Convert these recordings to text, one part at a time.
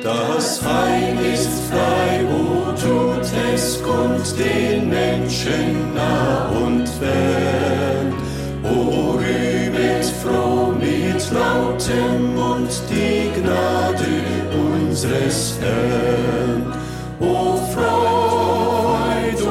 Das Heil ist frei, o tut es Gott den Menschen nah und fern. O rühmet froh mit lautem Mund die Gnade unseres Herrn. O Freud,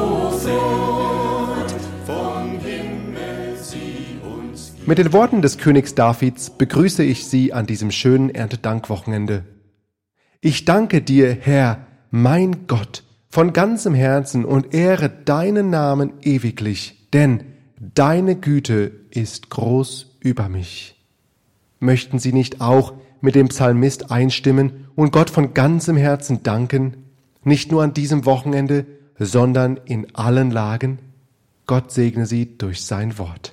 vom Himmel sie uns. Mit den Worten des Königs Davids begrüße ich Sie an diesem schönen Erntedankwochenende. Ich danke dir, Herr, mein Gott, von ganzem Herzen und ehre deinen Namen ewiglich, denn deine Güte ist groß über mich. Möchten Sie nicht auch mit dem Psalmist einstimmen und Gott von ganzem Herzen danken, nicht nur an diesem Wochenende, sondern in allen Lagen? Gott segne Sie durch sein Wort.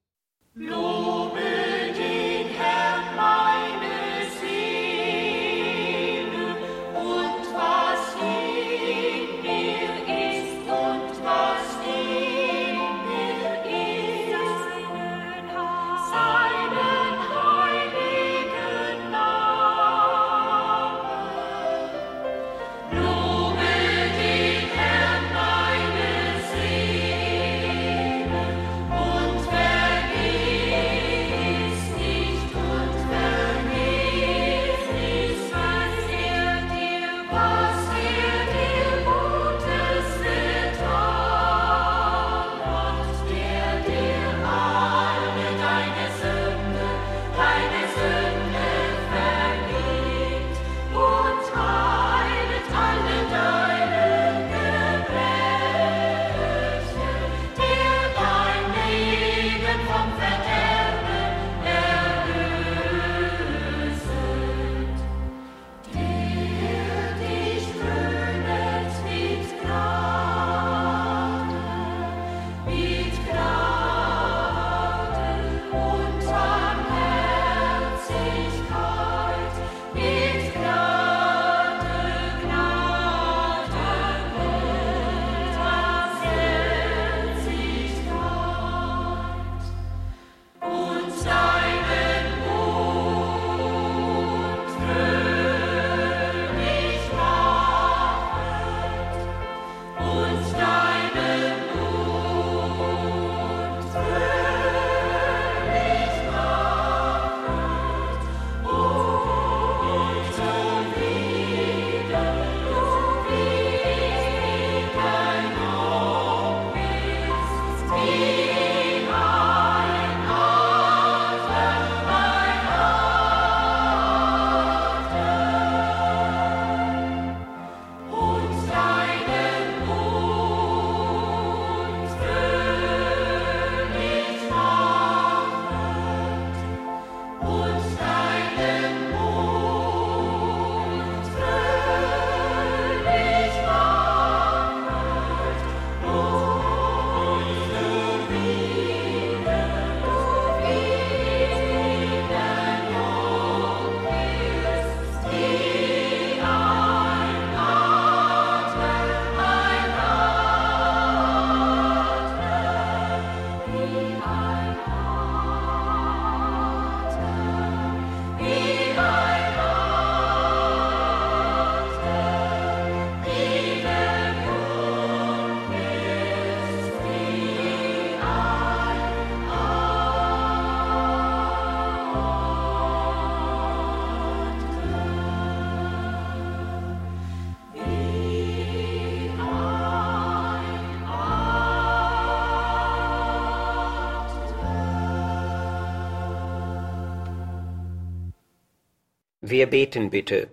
Wir beten bitte.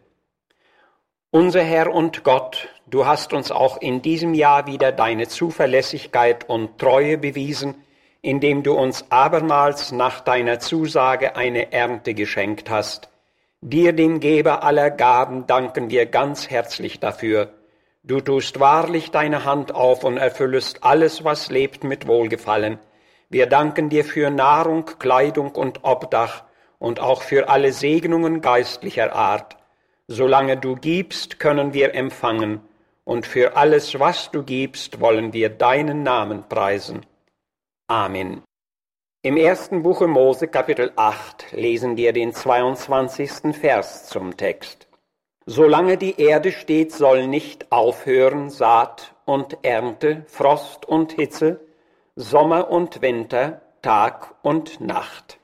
Unser Herr und Gott, du hast uns auch in diesem Jahr wieder deine Zuverlässigkeit und Treue bewiesen, indem du uns abermals nach deiner Zusage eine Ernte geschenkt hast. Dir, dem Geber aller Gaben, danken wir ganz herzlich dafür. Du tust wahrlich deine Hand auf und erfüllest alles, was lebt, mit Wohlgefallen. Wir danken dir für Nahrung, Kleidung und Obdach und auch für alle Segnungen geistlicher Art. Solange du gibst, können wir empfangen, und für alles, was du gibst, wollen wir deinen Namen preisen. Amen. Im 1. Buche Mose, Kapitel 8, lesen wir den 22. Vers zum Text. Solange die Erde steht, soll nicht aufhören Saat und Ernte, Frost und Hitze, Sommer und Winter, Tag und Nacht.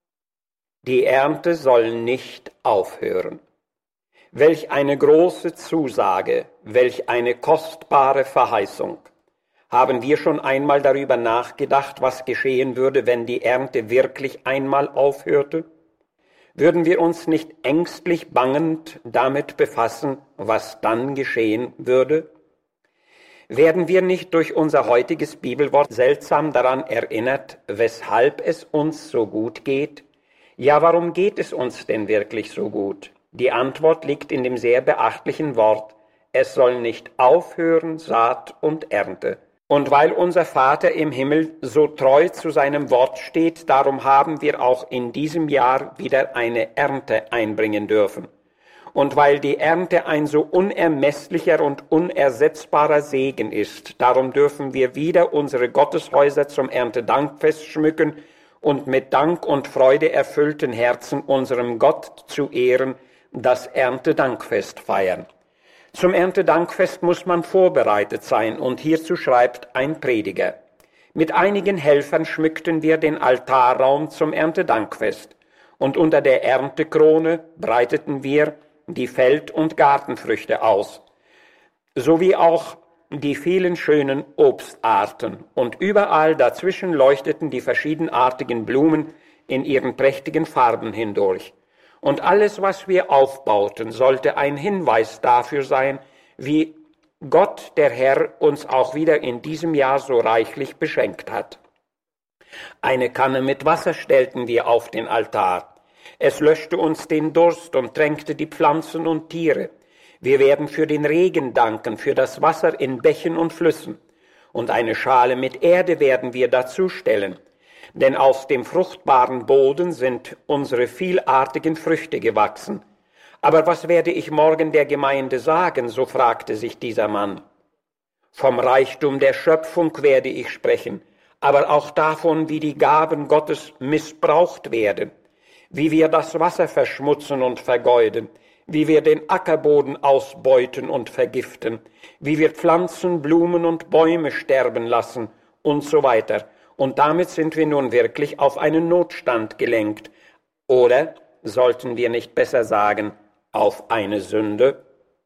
Die Ernte soll nicht aufhören. Welch eine große Zusage, welch eine kostbare Verheißung. Haben wir schon einmal darüber nachgedacht, was geschehen würde, wenn die Ernte wirklich einmal aufhörte? Würden wir uns nicht ängstlich bangend damit befassen, was dann geschehen würde? Werden wir nicht durch unser heutiges Bibelwort seltsam daran erinnert, weshalb es uns so gut geht? Ja, warum geht es uns denn wirklich so gut? Die Antwort liegt in dem sehr beachtlichen Wort: Es soll nicht aufhören Saat und Ernte. Und weil unser Vater im Himmel so treu zu seinem Wort steht, darum haben wir auch in diesem Jahr wieder eine Ernte einbringen dürfen. Und weil die Ernte ein so unermesslicher und unersetzbarer Segen ist, darum dürfen wir wieder unsere Gotteshäuser zum Erntedankfest schmücken und mit Dank und Freude erfüllten Herzen unserem Gott zu Ehren das Erntedankfest feiern. Zum Erntedankfest muss man vorbereitet sein, und hierzu schreibt ein Prediger: Mit einigen Helfern schmückten wir den Altarraum zum Erntedankfest, und unter der Erntekrone breiteten wir die Feld- und Gartenfrüchte aus, sowie auch die vielen schönen Obstarten, und überall dazwischen leuchteten die verschiedenartigen Blumen in ihren prächtigen Farben hindurch. Und alles, was wir aufbauten, sollte ein Hinweis dafür sein, wie Gott, der Herr, uns auch wieder in diesem Jahr so reichlich beschenkt hat. Eine Kanne mit Wasser stellten wir auf den Altar. Es löschte uns den Durst und tränkte die Pflanzen und Tiere. Wir werden für den Regen danken, für das Wasser in Bächen und Flüssen. Und eine Schale mit Erde werden wir dazu stellen. Denn aus dem fruchtbaren Boden sind unsere vielartigen Früchte gewachsen. Aber was werde ich morgen der Gemeinde sagen, so fragte sich dieser Mann. Vom Reichtum der Schöpfung werde ich sprechen, aber auch davon, wie die Gaben Gottes missbraucht werden, wie wir das Wasser verschmutzen und vergeuden, wie wir den Ackerboden ausbeuten und vergiften, wie wir Pflanzen, Blumen und Bäume sterben lassen und so weiter. Und damit sind wir nun wirklich auf einen Notstand gelenkt. Oder sollten wir nicht besser sagen, auf eine Sünde?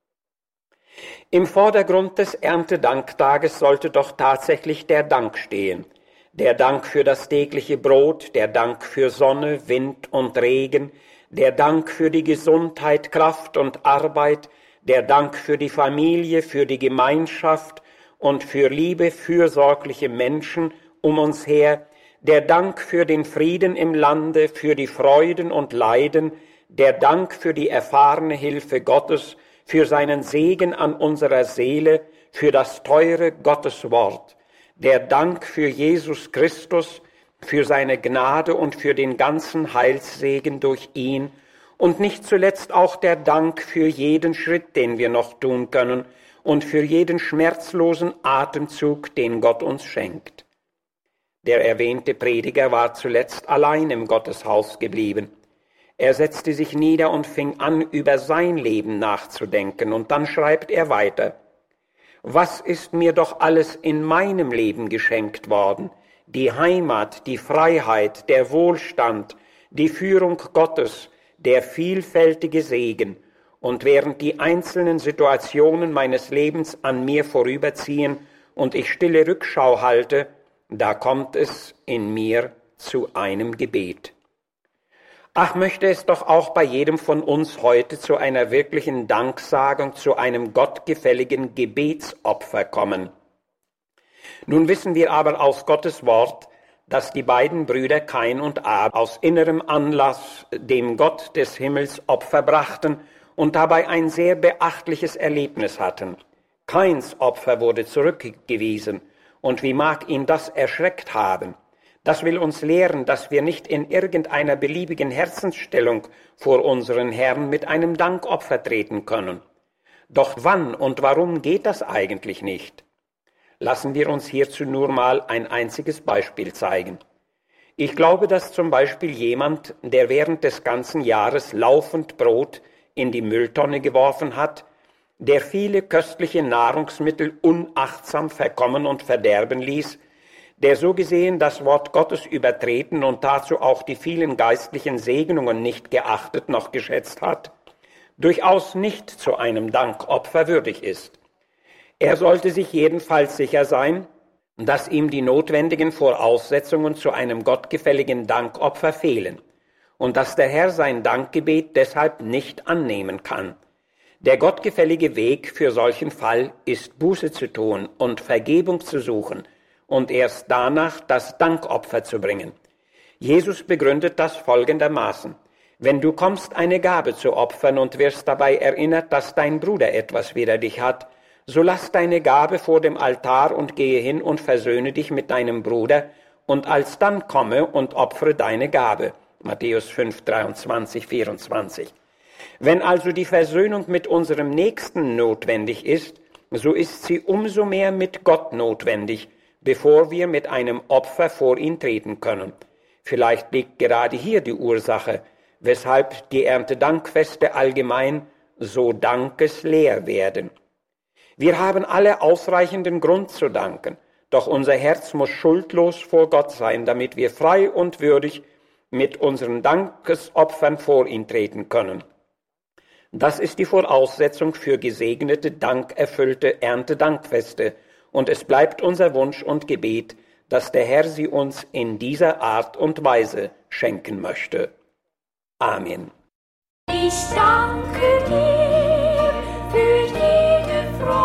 Im Vordergrund des Erntedanktages sollte doch tatsächlich der Dank stehen. Der Dank für das tägliche Brot, der Dank für Sonne, Wind und Regen, der Dank für die Gesundheit, Kraft und Arbeit, der Dank für die Familie, für die Gemeinschaft und für liebe, fürsorgliche Menschen um uns her, der Dank für den Frieden im Lande, für die Freuden und Leiden, der Dank für die erfahrene Hilfe Gottes, für seinen Segen an unserer Seele, für das teure Gotteswort, der Dank für Jesus Christus, für seine Gnade und für den ganzen Heilssegen durch ihn und nicht zuletzt auch der Dank für jeden Schritt, den wir noch tun können und für jeden schmerzlosen Atemzug, den Gott uns schenkt. Der erwähnte Prediger war zuletzt allein im Gotteshaus geblieben. Er setzte sich nieder und fing an, über sein Leben nachzudenken, und dann schreibt er weiter: Was ist mir doch alles in meinem Leben geschenkt worden? Die Heimat, die Freiheit, der Wohlstand, die Führung Gottes, der vielfältige Segen. Und während die einzelnen Situationen meines Lebens an mir vorüberziehen und ich stille Rückschau halte, da kommt es in mir zu einem Gebet. Ach, möchte es doch auch bei jedem von uns heute zu einer wirklichen Danksagung, zu einem gottgefälligen Gebetsopfer kommen. Nun wissen wir aber aus Gottes Wort, dass die beiden Brüder Kain und Abel aus innerem Anlass dem Gott des Himmels Opfer brachten und dabei ein sehr beachtliches Erlebnis hatten. Kains Opfer wurde zurückgewiesen. Und wie mag ihn das erschreckt haben? Das will uns lehren, dass wir nicht in irgendeiner beliebigen Herzensstellung vor unseren Herrn mit einem Dankopfer treten können. Doch wann und warum geht das eigentlich nicht? Lassen wir uns hierzu nur mal ein einziges Beispiel zeigen. Ich glaube, dass zum Beispiel jemand, der während des ganzen Jahres laufend Brot in die Mülltonne geworfen hat, der viele köstliche Nahrungsmittel unachtsam verkommen und verderben ließ, der so gesehen das Wort Gottes übertreten und dazu auch die vielen geistlichen Segnungen nicht geachtet noch geschätzt hat, durchaus nicht zu einem Dankopfer würdig ist. Er sollte sich jedenfalls sicher sein, dass ihm die notwendigen Voraussetzungen zu einem gottgefälligen Dankopfer fehlen und dass der Herr sein Dankgebet deshalb nicht annehmen kann. Der gottgefällige Weg für solchen Fall ist Buße zu tun und Vergebung zu suchen und erst danach das Dankopfer zu bringen. Jesus begründet das folgendermaßen: Wenn du kommst, eine Gabe zu opfern und wirst dabei erinnert, dass dein Bruder etwas wider dich hat, so lass deine Gabe vor dem Altar und gehe hin und versöhne dich mit deinem Bruder und alsdann komme und opfere deine Gabe. Matthäus 5, 23, 24. Wenn also die Versöhnung mit unserem Nächsten notwendig ist, so ist sie umso mehr mit Gott notwendig, bevor wir mit einem Opfer vor ihn treten können. Vielleicht liegt gerade hier die Ursache, weshalb die Erntedankfeste allgemein so dankesleer werden. Wir haben alle ausreichenden Grund zu danken, doch unser Herz muss schuldlos vor Gott sein, damit wir frei und würdig mit unseren Dankesopfern vor ihn treten können. Das ist die Voraussetzung für gesegnete, dankerfüllte Erntedankfeste, und es bleibt unser Wunsch und Gebet, dass der Herr sie uns in dieser Art und Weise schenken möchte. Amen. Ich danke dir für jede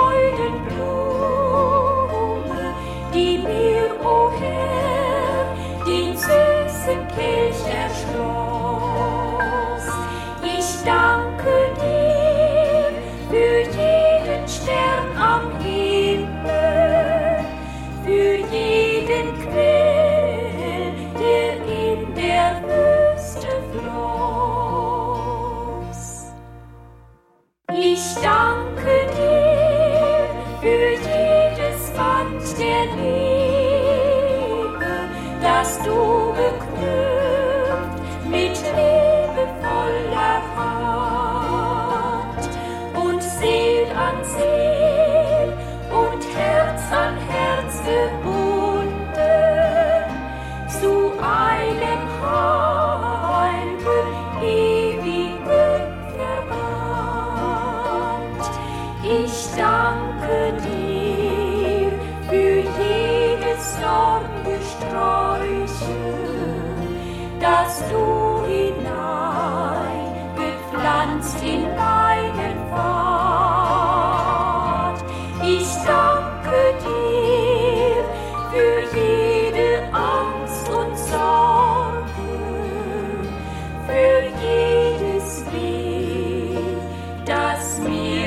Freudenblume, die mir, o Herr, den süßen Kelch erschloss. Ich danke dir für jeden Stern am Himmel, für jeden Quell, der in der Wüste floss. Ich danke dir für jedes Band der Liebe, das du geknüpft mit liebevoller Hand und Seel an Seel und Herz an Herz gebunden zu einem Heil'gen, ewigen Verband. Ich danke dir für jedes Dorngesträuche, das du hineingepflanzt in meinen Pfad. Ich danke dir für jede Angst und Sorge, für jedes Weh, das mir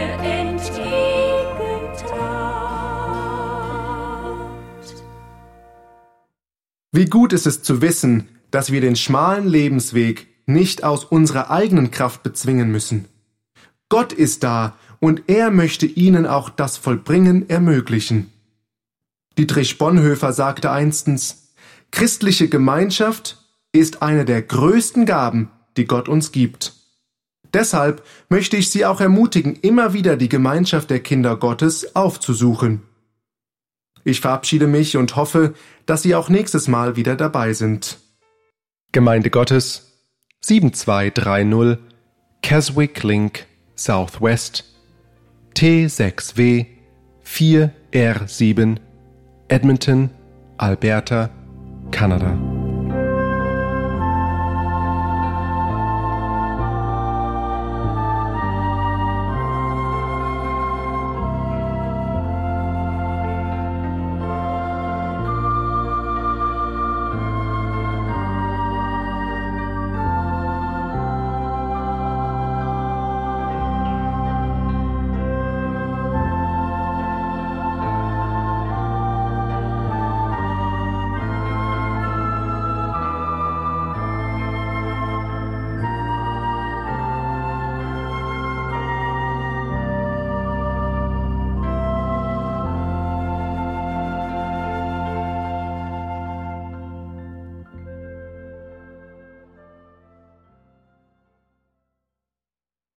entgegentrat. Wie gut ist es zu wissen, dass wir den schmalen Lebensweg nicht aus unserer eigenen Kraft bezwingen müssen. Gott ist da und er möchte ihnen auch das Vollbringen ermöglichen. Dietrich Bonhoeffer sagte einstens: Christliche Gemeinschaft ist eine der größten Gaben, die Gott uns gibt. Deshalb möchte ich Sie auch ermutigen, immer wieder die Gemeinschaft der Kinder Gottes aufzusuchen. Ich verabschiede mich und hoffe, dass Sie auch nächstes Mal wieder dabei sind. Gemeinde Gottes 7230 Keswick Link Southwest T6W 4R7 Edmonton, Alberta, Kanada.